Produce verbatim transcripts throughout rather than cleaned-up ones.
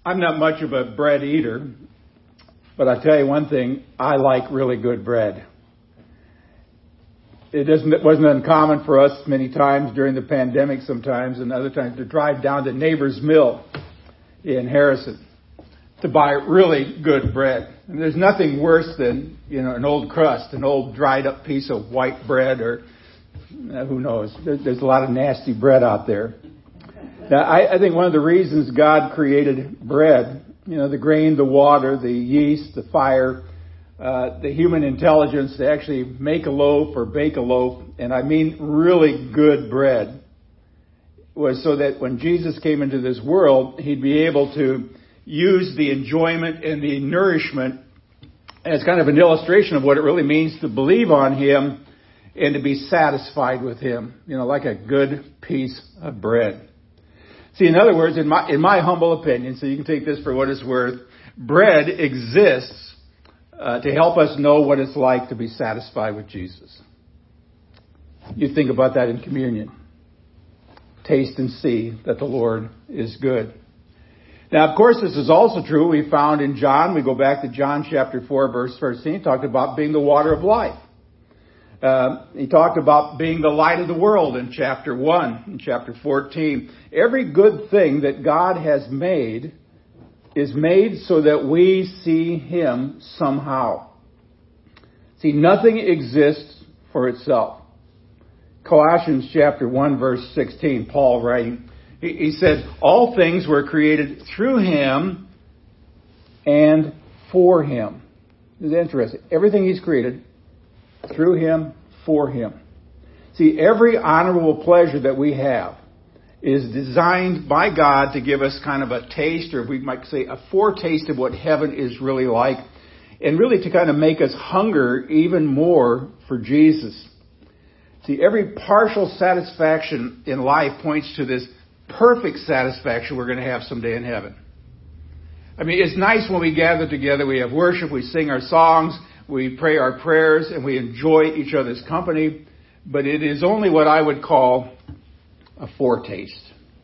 I'm not much of a bread eater, but I tell you one thing, I like really good bread. It doesn't, it wasn't uncommon for us many times during the pandemic sometimes and other times to drive down to Neighbor's Mill in Harrison to buy really good bread. And there's nothing worse than, you know, an old crust, an old dried up piece of white bread or uh, who knows. There's, there's a lot of nasty bread out there. Now, I, I think one of the reasons God created bread, you know, the grain, the water, the yeast, the fire, uh, the human intelligence to actually make a loaf or bake a loaf, and I mean really good bread, was so that when Jesus came into this world, he'd be able to use the enjoyment and the nourishment as kind of an illustration of what it really means to believe on him and to be satisfied with him, you know, like a good piece of bread. See, in other words, in my in my humble opinion, so you can take this for what it's worth, bread exists uh, to help us know what it's like to be satisfied with Jesus. You think about that in communion. Taste and see that the Lord is good. Now, of course, this is also true. We found in John, we go back to John chapter four, verse thirteen, talked about being the water of life. Uh, he talked about being the light of the world in chapter one, in chapter fourteen. Every good thing that God has made is made so that we see him somehow. See, nothing exists for itself. Colossians chapter one, verse sixteen, Paul writing, he, he said, all things were created through him and for him. This is interesting. Everything he's created through him, for him. See, every honorable pleasure that we have is designed by God to give us kind of a taste, or we might say a foretaste of what heaven is really like, and really to kind of make us hunger even more for Jesus. See, every partial satisfaction in life points to this perfect satisfaction we're going to have someday in heaven. I mean, it's nice when we gather together, we have worship, we sing our songs, we pray our prayers, and we enjoy each other's company. But it is only what I would call a foretaste.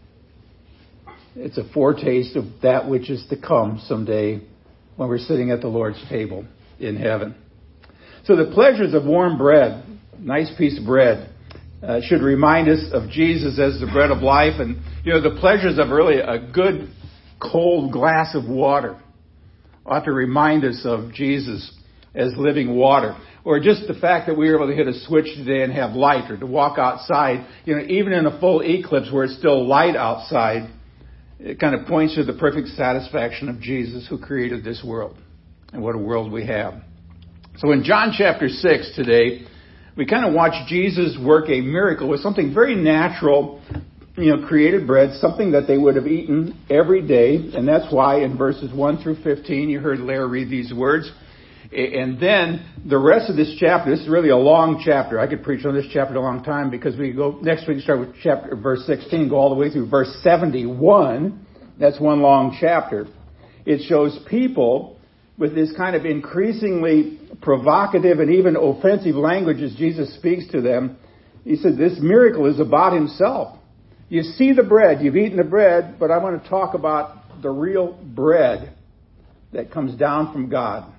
It's a foretaste of that which is to come someday when we're sitting at the Lord's table in heaven. So the pleasures of warm bread, nice piece of bread, uh, should remind us of Jesus as the bread of life. And, you know, the pleasures of really a good cold glass of water ought to remind us of Jesus as living water. Or just the fact that we were able to hit a switch today and have light, or to walk outside, you know, even in a full eclipse where it's still light outside, it kind of points to the perfect satisfaction of Jesus who created this world. And what a world we have. So in John chapter six today, we kind of watch Jesus work a miracle with something very natural, you know, created bread, something that they would have eaten every day. And that's why in verses one through fifteen, you heard Larry read these words. And then the rest of this chapter, this is really a long chapter. I could preach on this chapter a long time because we go, next week start with chapter, verse sixteen, go all the way through verse seventy-one. That's one long chapter. It shows people with this kind of increasingly provocative and even offensive language as Jesus speaks to them. He said, this miracle is about himself. You see the bread, you've eaten the bread, but I want to talk about the real bread that comes down from God.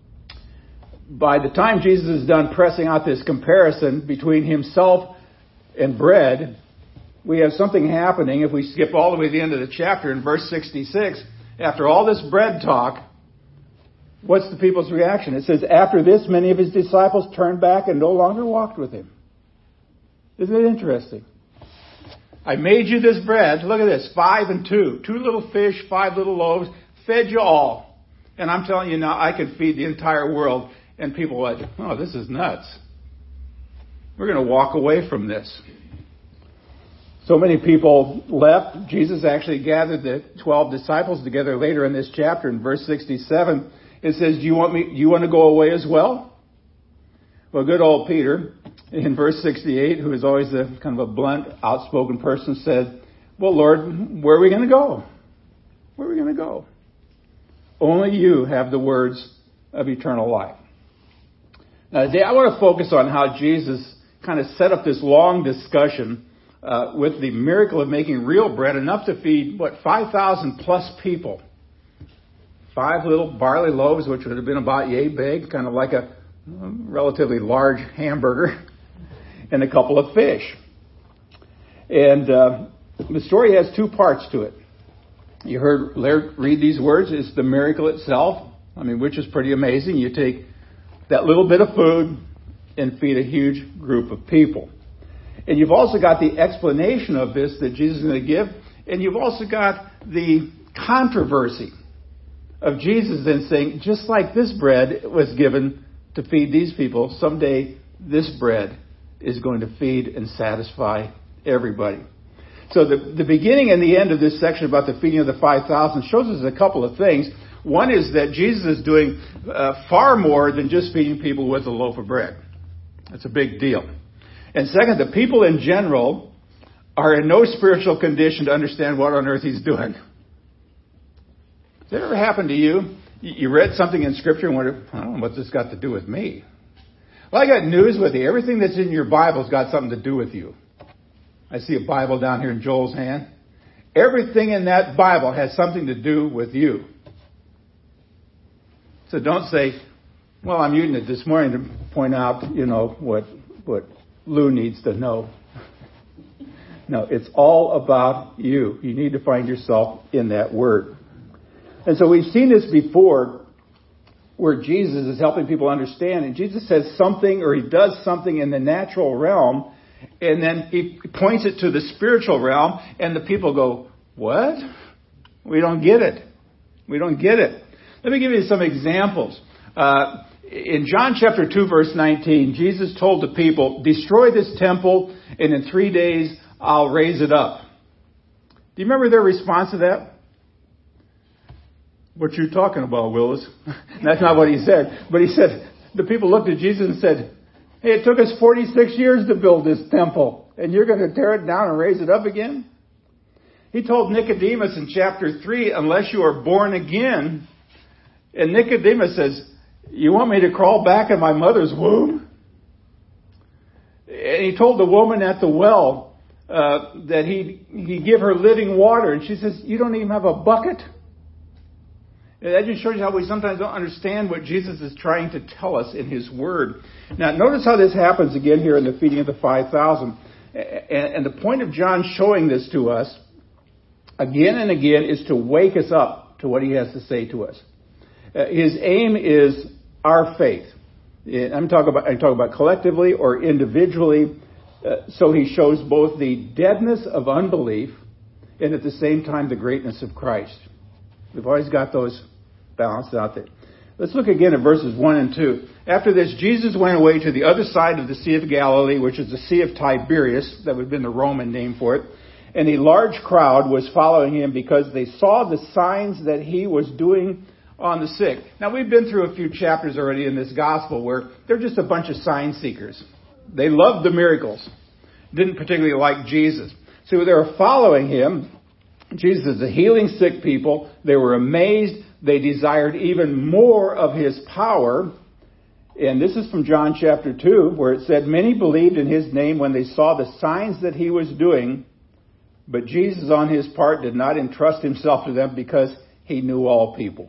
By the time Jesus is done pressing out this comparison between himself and bread, we have something happening. If we skip all the way to the end of the chapter in verse sixty-six, after all this bread talk, what's the people's reaction? It says, after this, many of his disciples turned back and no longer walked with him. Isn't it interesting? I made you this bread. Look at this. Five and two. Two little fish, five little loaves. Fed you all. And I'm telling you now, I could feed the entire world. And people were like, oh, this is nuts. We're going to walk away from this. So many people left. Jesus actually gathered the twelve disciples together later in this chapter. In verse sixty-seven, it says, do you want me, do you want to go away as well? Well, good old Peter, in verse sixty-eight, who is always a kind of a blunt, outspoken person, said, well, Lord, where are we going to go? Where are we going to go? Only you have the words of eternal life. Now, today I want to focus on how Jesus kind of set up this long discussion uh, with the miracle of making real bread, enough to feed, what, five thousand plus people five little barley loaves, which would have been about yay big, kind of like a relatively large hamburger, and a couple of fish. And uh, the story has two parts to it. You heard Laird read these words. It's the miracle itself, I mean, which is pretty amazing. You take that little bit of food and feed a huge group of people. And you've also got the explanation of this that Jesus is going to give. And you've also got the controversy of Jesus then saying, just like this bread was given to feed these people, someday this bread is going to feed and satisfy everybody. So the, the beginning and the end of this section about the feeding of the five thousand shows us a couple of things. One is that Jesus is doing uh, far more than just feeding people with a loaf of bread. That's a big deal. And second, the people in general are in no spiritual condition to understand what on earth he's doing. Has that ever happened to you? You read something in Scripture and wondered, I don't know what this got to do with me. Well, I got news with you. Everything that's in your Bible's got something to do with you. I see a Bible down here in Joel's hand. Everything in that Bible has something to do with you. So don't say, well, I'm using it this morning to point out, you know, what what Lou needs to know. No, it's all about you. You need to find yourself in that Word. And so we've seen this before where Jesus is helping people understand. And Jesus says something or he does something in the natural realm. And then he points it to the spiritual realm. And the people go, what? We don't get it. We don't get it. Let me give you some examples. Uh, in John chapter two, verse nineteen, Jesus told the people, destroy this temple and in three days I'll raise it up. Do you remember their response to that? What you talking about, Willis? That's not what he said. But he said, the people looked at Jesus and said, hey, it took us forty-six years to build this temple, and you're going to tear it down and raise it up again? He told Nicodemus in chapter three, unless you are born again, and Nicodemus says, you want me to crawl back in my mother's womb? And he told the woman at the well uh, that he'd, he'd give her living water, and she says, you don't even have a bucket? That just shows you how we sometimes don't understand what Jesus is trying to tell us in His Word. Now, notice how this happens again here in the feeding of the five thousand. And the point of John showing this to us again and again is to wake us up to what he has to say to us. His aim is our faith. I'm talking about, I'm talking about collectively or individually. Uh, so he shows both the deadness of unbelief and at the same time the greatness of Christ. We've always got those balanced out there. Let's look again at verses one and two. After this, Jesus went away to the other side of the Sea of Galilee, which is the Sea of Tiberias. That would have been the Roman name for it. And a large crowd was following him because they saw the signs that he was doing on the sick. Now, we've been through a few chapters already in this gospel where they're just a bunch of sign seekers. They loved the miracles. Didn't particularly like Jesus. So they were following him. Jesus is healing sick people. They were amazed. They desired even more of his power. And this is from John chapter two, where it said, many believed in his name when they saw the signs that he was doing. But Jesus, on his part, did not entrust himself to them because he knew all people.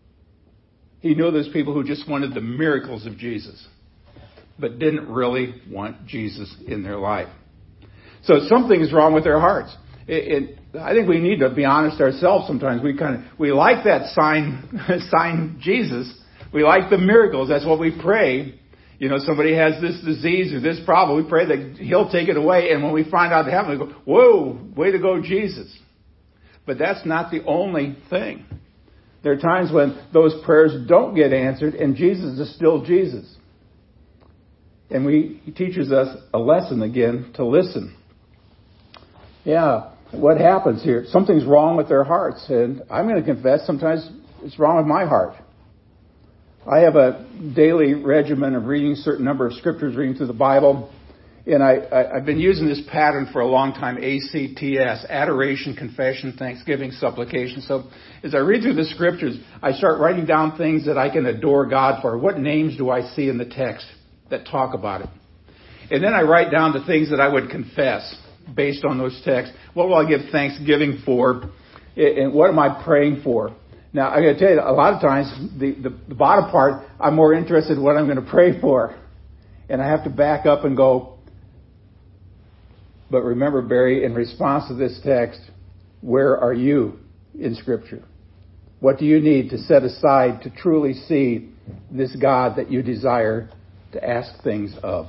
He knew those people who just wanted the miracles of Jesus, but didn't really want Jesus in their life. So something is wrong with their hearts. It, it, I think we need to be honest ourselves sometimes. We kind of, we like that sign, sign Jesus. We like the miracles. That's what we pray. You know, somebody has this disease or this problem. We pray that he'll take it away. And when we find out it happened, we go, whoa, way to go, Jesus. But that's not the only thing. There are times when those prayers don't get answered and Jesus is still Jesus. And we, he teaches us a lesson again to listen. Yeah, what happens here? Something's wrong with their hearts. And I'm going to confess, sometimes it's wrong with my heart. I have a daily regimen of reading a certain number of scriptures, reading through the Bible. And I, I, I've been using this pattern for a long time, A C T S, adoration, confession, thanksgiving, supplication. So as I read through the scriptures, I start writing down things that I can adore God for. What names do I see in the text that talk about it? And then I write down the things that I would confess based on those texts. What will I give thanksgiving for? And what am I praying for? Now, I got to tell you, a lot of times, the, the, the bottom part, I'm more interested in what I'm going to pray for. And I have to back up and go, but remember, Barry, in response to this text, where are you in Scripture? What do you need to set aside to truly see this God that you desire to ask things of?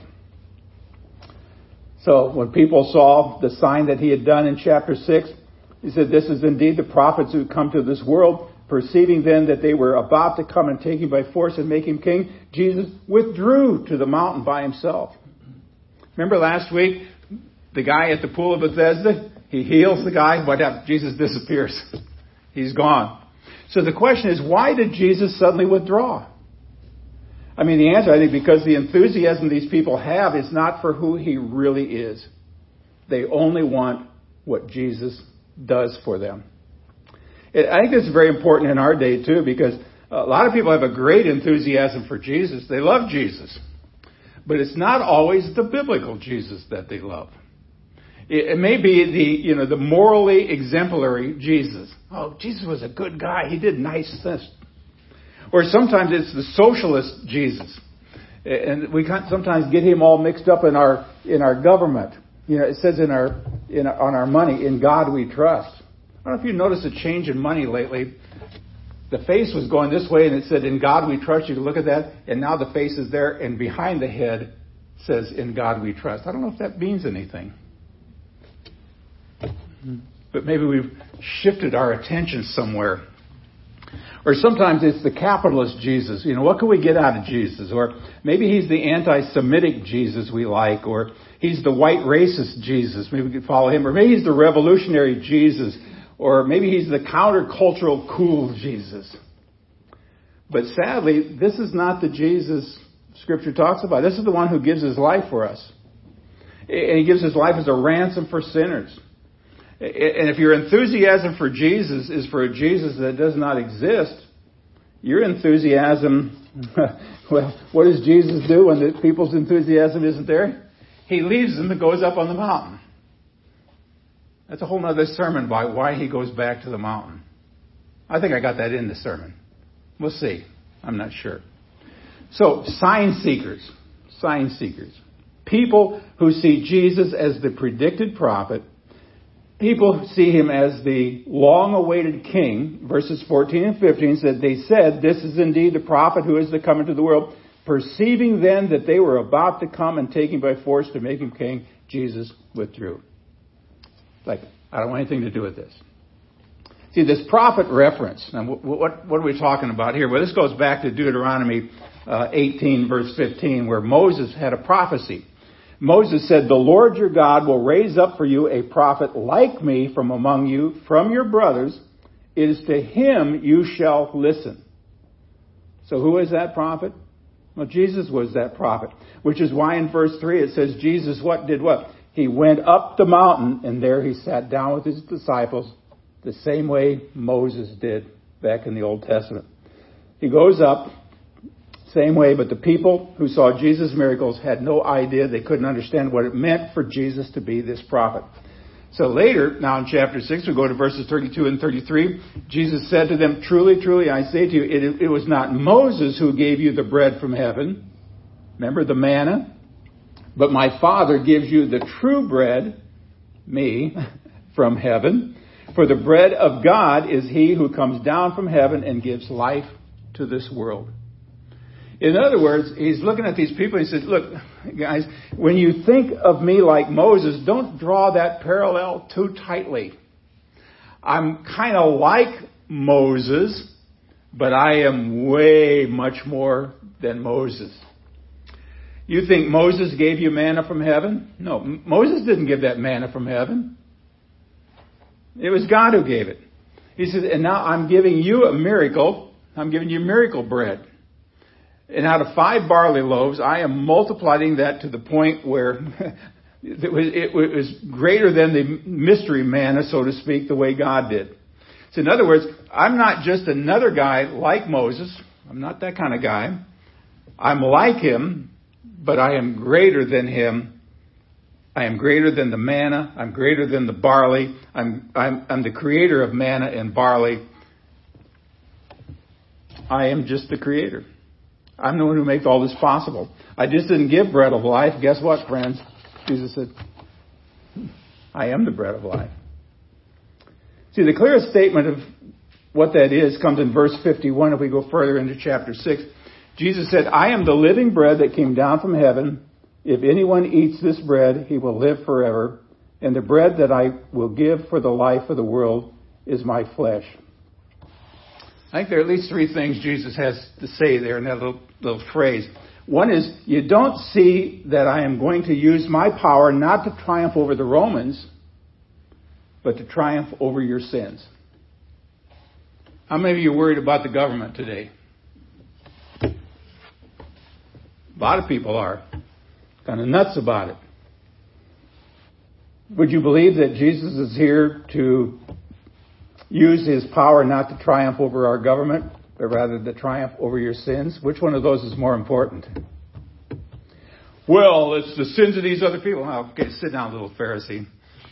So when people saw the sign that he had done in chapter six, he said, this is indeed the prophets who come to this world. Perceiving then that they were about to come and take him by force and make him king, Jesus withdrew to the mountain by himself. Remember last week, the guy at the pool of Bethesda? He heals the guy. What happens? Jesus disappears. He's gone. So the question is, why did Jesus suddenly withdraw? I mean, the answer, I think, because the enthusiasm these people have is not for who he really is. They only want what Jesus does for them. It, I think this is very important in our day, too, because a lot of people have a great enthusiasm for Jesus. They love Jesus. But it's not always the biblical Jesus that they love. It, it may be the, you know, the morally exemplary Jesus. Oh, Jesus was a good guy. He did nice things. Or sometimes it's the socialist Jesus. And we can sometimes get him all mixed up in our in our government. You know, it says in our in our, on our money, in God we trust. I don't know if you noticed a change in money lately. The face was going this way and it said, in God we trust. You can look at that. And now the face is there and behind the head says, in God we trust. I don't know if that means anything. But maybe we've shifted our attention somewhere. Or sometimes it's the capitalist Jesus. You know, what can we get out of Jesus? Or maybe he's the anti-Semitic Jesus we like. Or he's the white racist Jesus. Maybe we could follow him. Or maybe he's the revolutionary Jesus. Or maybe he's the countercultural cool Jesus. But sadly, this is not the Jesus Scripture talks about. This is the one who gives his life for us. And he gives his life as a ransom for sinners. And if your enthusiasm for Jesus is for a Jesus that does not exist, your enthusiasm, well, what does Jesus do when the people's enthusiasm isn't there? He leaves them and goes up on the mountain. That's a whole other sermon by why he goes back to the mountain. I think I got that in the sermon. We'll see. I'm not sure. So, sign seekers. Sign seekers. People who see Jesus as the predicted prophet. People see him as the long-awaited king. Verses fourteen and fifteen said, they said, this is indeed the prophet who is to come into the world. Perceiving then that they were about to come and take him by force to make him king, Jesus withdrew. Like, I don't want anything to do with this. See, this prophet reference, and what, what are we talking about here? Well, this goes back to Deuteronomy uh, eighteen, verse fifteen, where Moses had a prophecy. Moses said, the Lord your God will raise up for you a prophet like me from among you, from your brothers. It is to him you shall listen. So who is that prophet? Well, Jesus was that prophet, which is why in verse three it says Jesus what did what? He went up the mountain and there he sat down with his disciples the same way Moses did back in the Old Testament. He goes up, same way, but the people who saw Jesus' miracles had no idea. They couldn't understand what it meant for Jesus to be this prophet. So later, now in chapter six, we go to verses thirty-two and thirty-three. Jesus said to them, truly, truly, I say to you, it, it was not Moses who gave you the bread from heaven. Remember the manna? But my Father gives you the true bread, me, from heaven. For the bread of God is he who comes down from heaven and gives life to this world. In other words, he's looking at these people and he says, look, guys, when you think of me like Moses, don't draw that parallel too tightly. I'm kind of like Moses, but I am way much more than Moses. You think Moses gave you manna from heaven? No, Moses didn't give that manna from heaven. It was God who gave it. He said, and now I'm giving you a miracle. I'm giving you miracle bread. And out of five barley loaves, I am multiplying that to the point where it was, it was greater than the mystery manna, so to speak, the way God did. So in other words, I'm not just another guy like Moses. I'm not that kind of guy. I'm like him, but I am greater than him. I am greater than the manna. I'm greater than the barley. I'm, I'm, I'm the creator of manna and barley. I am just the creator. I'm the one who makes all this possible. I just didn't give bread of life. Guess what, friends? Jesus said, I am the bread of life. See, the clearest statement of what that is comes in verse fifty-one if we go further into chapter six. Jesus said, I am the living bread that came down from heaven. If anyone eats this bread, he will live forever. And the bread that I will give for the life of the world is my flesh. I think there are at least three things Jesus has to say there in that little, little phrase. One is, you don't see that I am going to use my power not to triumph over the Romans, but to triumph over your sins. How many of you are worried about the government today? A lot of people are. Kind of nuts about it. Would you believe that Jesus is here to use his power not to triumph over our government, but rather to triumph over your sins? Which one of those is more important? Well, it's the sins of these other people. Oh, okay, sit down, little Pharisee.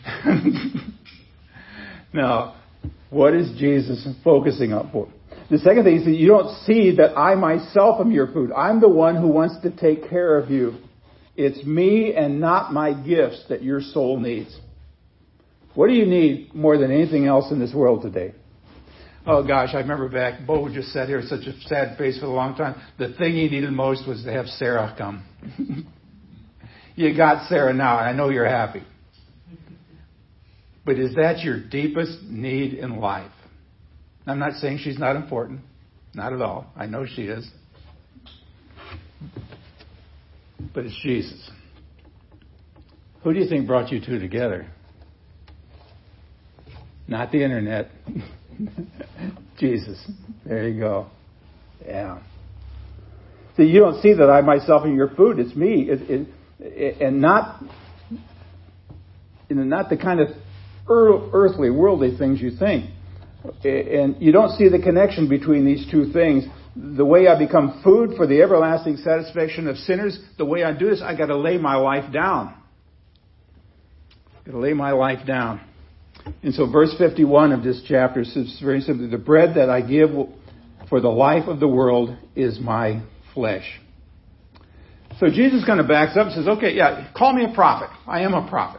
Now, what is Jesus focusing on for? The second thing is that you don't see that I myself am your food. I'm the one who wants to take care of you. It's me and not my gifts that your soul needs. What do you need more than anything else in this world today? Oh gosh, I remember back, Bo just sat here with such a sad face for a long time. The thing he needed most was to have Sarah come. You got Sarah now, and I know you're happy. But is that your deepest need in life? I'm not saying she's not important. Not at all. I know she is. But it's Jesus. Who do you think brought you two together? Not the internet. Jesus. There you go. Yeah. See, you don't see that I myself am your food. It's me. It, it, it, and not, you know, not the kind of earthly, worldly things you think. And you don't see the connection between these two things. The way I become food for the everlasting satisfaction of sinners, the way I do this, I got to lay my life down. Got to lay my life down. And so verse fifty-one of this chapter says very simply, the bread that I give for the life of the world is my flesh. So Jesus kind of backs up and says, okay, yeah, call me a prophet. I am a prophet.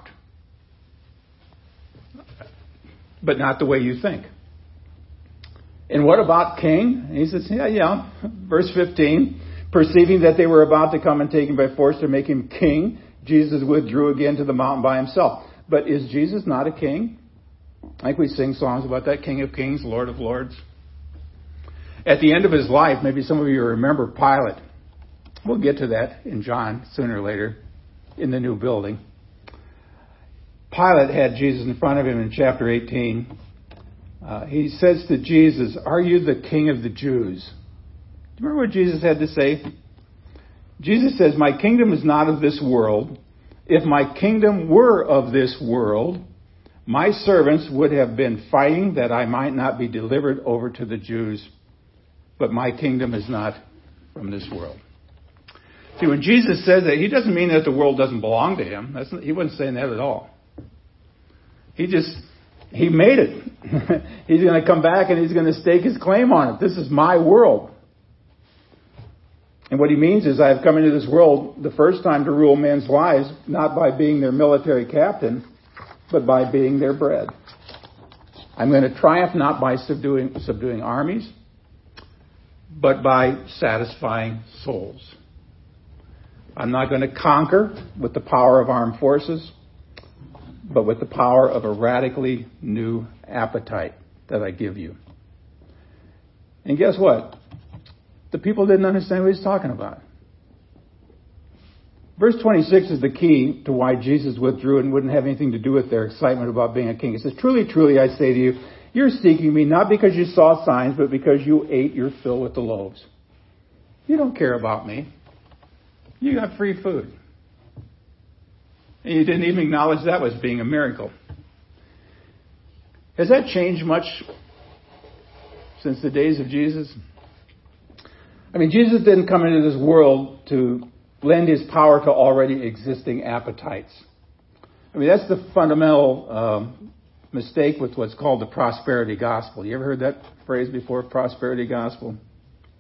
But not the way you think. And what about king? And he says, yeah, yeah. Verse fifteen, perceiving that they were about to come and take him by force to make him king, Jesus withdrew again to the mountain by himself. But is Jesus not a king? I think we sing songs about that, King of Kings, Lord of Lords. At the end of his life, maybe some of you remember Pilate. We'll get to that in John sooner or later in the new building. Pilate had Jesus in front of him in chapter eighteen. Uh, he says to Jesus, are you the king of the Jews? Do you remember what Jesus had to say? Jesus says, my kingdom is not of this world. If my kingdom were of this world, my servants would have been fighting that I might not be delivered over to the Jews. But my kingdom is not from this world. See, when Jesus says that, he doesn't mean that the world doesn't belong to him. That's, he wasn't saying that at all. He just, he made it. He's going to come back and he's going to stake his claim on it. This is my world. And what he means is I've come into this world the first time to rule men's lives, not by being their military captain, but by being their bread. I'm going to triumph not by subduing, subduing armies, but by satisfying souls. I'm not going to conquer with the power of armed forces, but with the power of a radically new appetite that I give you. And guess what? The people didn't understand what he's talking about. Verse twenty-six is the key to why Jesus withdrew and wouldn't have anything to do with their excitement about being a king. It says, truly, truly, I say to you, you're seeking me not because you saw signs, but because you ate your fill with the loaves. You don't care about me. You got free food. And you didn't even acknowledge that was being a miracle. Has that changed much since the days of Jesus? I mean, Jesus didn't come into this world to lend his power to already existing appetites. I mean, that's the fundamental um, mistake with what's called the prosperity gospel. You ever heard that phrase before, prosperity gospel?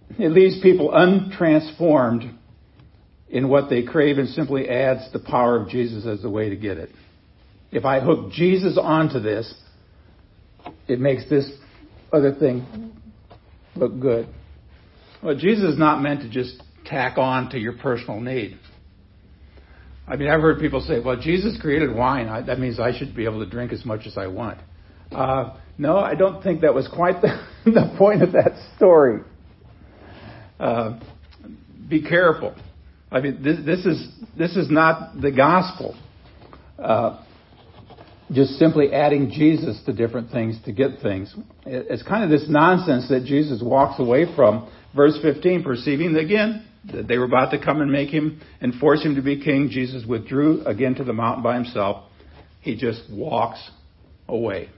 it leaves people untransformed in what they crave and simply adds the power of Jesus as the way to get it. If I hook Jesus onto this, it makes this other thing look good. Well, Jesus is not meant to just tack on to your personal need. I mean, I've heard people say, well, Jesus created wine. I, that means I should be able to drink as much as I want. Uh, no, I don't think that was quite the, the point of that story. Uh, be careful. I mean, this, this is this is not the gospel. Uh, just simply adding Jesus to different things to get things. It, it's kind of this nonsense that Jesus walks away from. Verse fifteen, perceiving again that they were about to come and make him and force him to be king, Jesus withdrew again to the mountain by himself. He just walks away.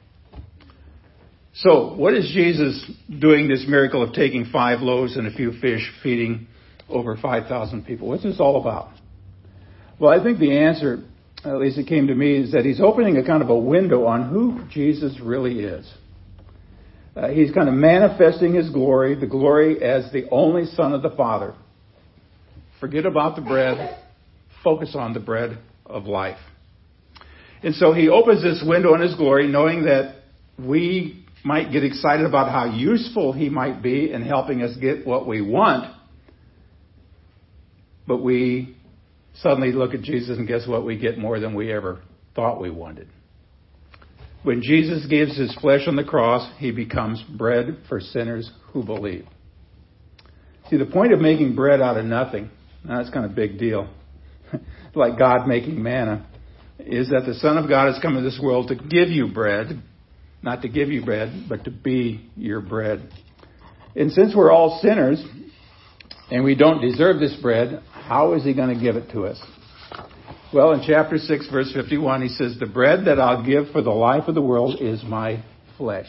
So, what is Jesus doing this miracle of taking five loaves and a few fish, feeding over five thousand people? What's this all about? Well, I think the answer, at least it came to me, is that he's opening a kind of a window on who Jesus really is. Uh, he's kind of manifesting his glory, the glory as the only Son of the Father. Forget about the bread. Focus on the bread of life. And so he opens this window on his glory, knowing that we might get excited about how useful he might be in helping us get what we want. But we suddenly look at Jesus and guess what? We get more than we ever thought we wanted. When Jesus gives his flesh on the cross, he becomes bread for sinners who believe. See, the point of making bread out of nothing, that's kind of a big deal, like God making manna, is that the Son of God has come into this world to give you bread, not to give you bread, but to be your bread. And since we're all sinners and we don't deserve this bread, how is he going to give it to us? Well, in chapter six, verse fifty-one, he says, the bread that I'll give for the life of the world is my flesh.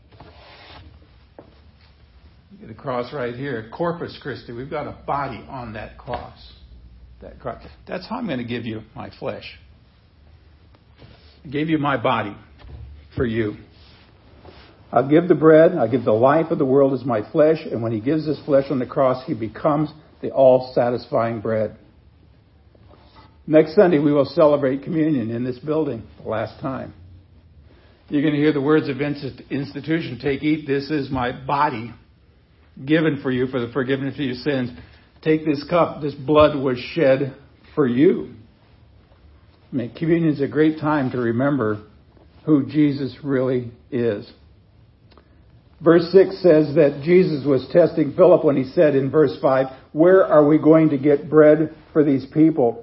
The cross right here, Corpus Christi, we've got a body on that cross. That cross. That's how I'm going to give you my flesh. I gave you my body for you. I'll give the bread, I'll give the life of the world as my flesh, and when he gives his flesh on the cross, he becomes the all-satisfying bread. Next Sunday, we will celebrate communion in this building, the last time. You're going to hear the words of institution, take, eat, this is my body given for you for the forgiveness of your sins. Take this cup, this blood was shed for you. I mean, communion is a great time to remember who Jesus really is. Verse six says that Jesus was testing Philip when he said in verse five, where are we going to get bread for these people?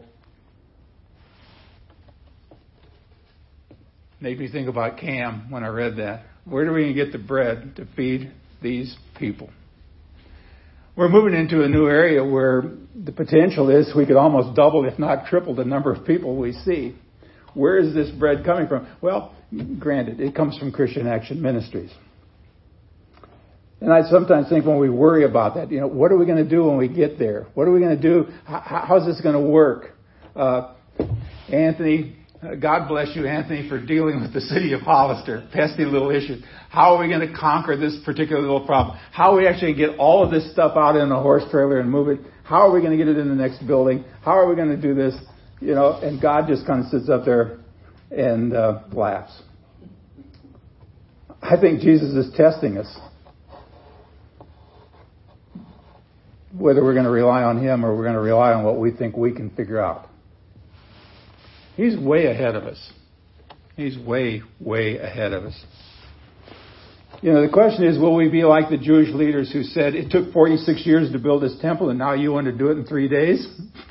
Made me think about Cam when I read that. Where are we going to get the bread to feed these people? We're moving into a new area where the potential is we could almost double, if not triple, the number of people we see. Where is this bread coming from? Well, granted, it comes from Christian Action Ministries. And I sometimes think when we worry about that, you know, what are we going to do when we get there? What are we going to do? How, how's this going to work? Uh, Anthony, uh, God bless you, Anthony, for dealing with the city of Hollister. Pesky little issues. How are we going to conquer this particular little problem? How are we actually going to get all of this stuff out in a horse trailer and move it? How are we going to get it in the next building? How are we going to do this? You know, and God just kind of sits up there and uh, laughs. I think Jesus is testing us. Whether we're going to rely on him or we're going to rely on what we think we can figure out. He's way ahead of us. He's way, way ahead of us. You know, the question is, will we be like the Jewish leaders who said, it took forty-six years to build this temple and now you want to do it in three days?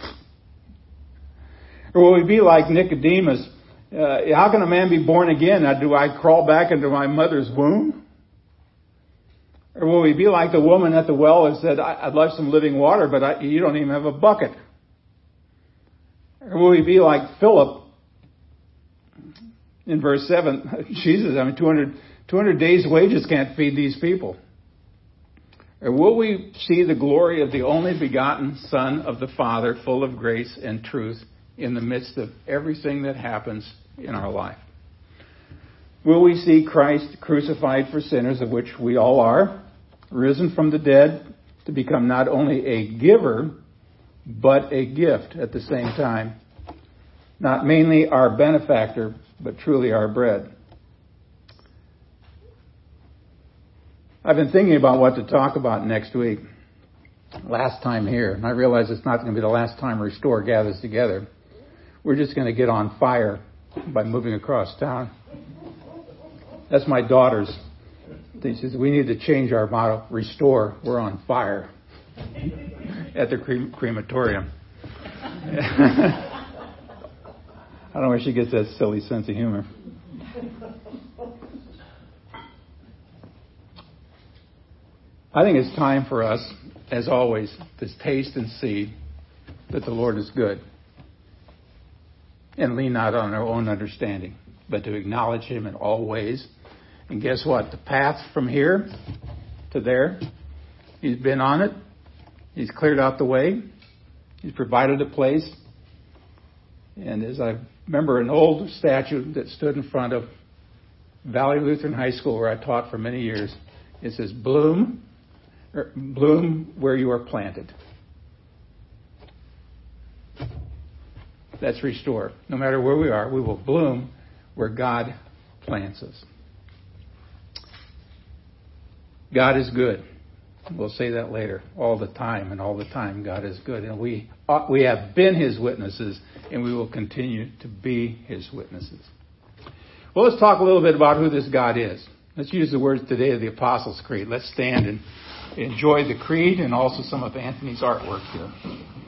Or will we be like Nicodemus? Uh, how can a man be born again? Now, do I crawl back into my mother's womb? Or will we be like the woman at the well that said, I'd love some living water, but I, you don't even have a bucket? Or will we be like Philip in verse seven? Jesus, I mean, two hundred, two hundred days' wages can't feed these people. Or will we see the glory of the only begotten Son of the Father, full of grace and truth, in the midst of everything that happens in our life? Will we see Christ crucified for sinners, of which we all are, risen from the dead, to become not only a giver, but a gift at the same time. Not mainly our benefactor, but truly our bread. I've been thinking about what to talk about next week. Last time here, and I realize it's not going to be the last time Restore gathers together. We're just going to get on fire by moving across town. That's my daughter's. She says, we need to change our motto. Restore, we're on fire. At the crem- crematorium. I don't know where she gets that silly sense of humor. I think it's time for us, as always, to taste and see that the Lord is good. And lean not on our own understanding, but to acknowledge Him in all ways. And guess what? The path from here to there, He's been on it. He's cleared out the way. He's provided a place. And as I remember an old statue that stood in front of Valley Lutheran High School where I taught for many years, it says, bloom, er, bloom where you are planted. That's Restore. No matter where we are, we will bloom where God plants us. God is good. We'll say that later. All the time and all the time God is good. And we uh, we have been His witnesses and we will continue to be His witnesses. Well, let's talk a little bit about who this God is. Let's use the words today of the Apostles' Creed. Let's stand and enjoy the creed and also some of Anthony's artwork here.